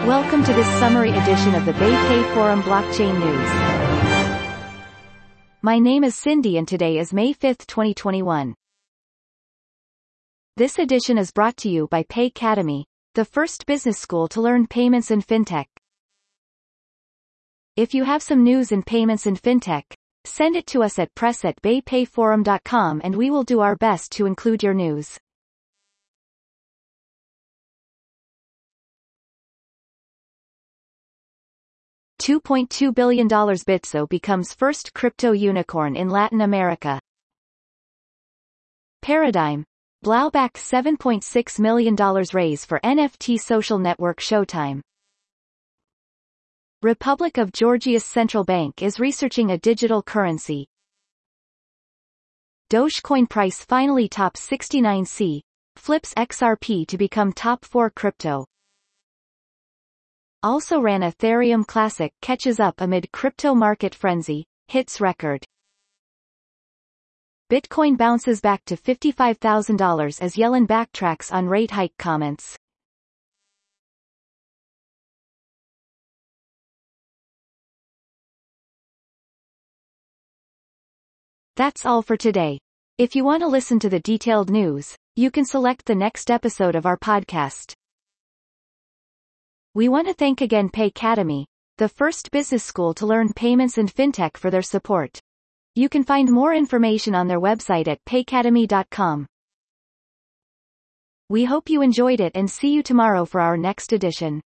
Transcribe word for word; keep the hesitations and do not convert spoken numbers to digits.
Welcome to this summary edition of the BayPay Forum Blockchain News. My name is Cindy and today is May fifth, twenty twenty-one. This edition is brought to you by Paycademy, the first business school to learn payments and fintech. If you have some news in payments and fintech, send it to us at press at baypayforum dot com and we will do our best to include your news. two point two billion dollars Bitso becomes first crypto unicorn in Latin America. Paradigm. Blauback seven point six million dollars raise for N F T social network Showtime. Republic of Georgia's central bank is researching a digital currency. Dogecoin price finally tops sixty-nine C, flips X R P to become top four crypto. Also ran Ethereum Classic catches up amid crypto market frenzy, hits record. Bitcoin bounces back to fifty-five thousand dollars as Yellen backtracks on rate hike comments. That's all for today. If you want to listen to the detailed news, you can select the next episode of our podcast. We want to thank again Paycademy, the first business school to learn payments and fintech, for their support. You can find more information on their website at paycademy dot com. We hope you enjoyed it and see you tomorrow for our next edition.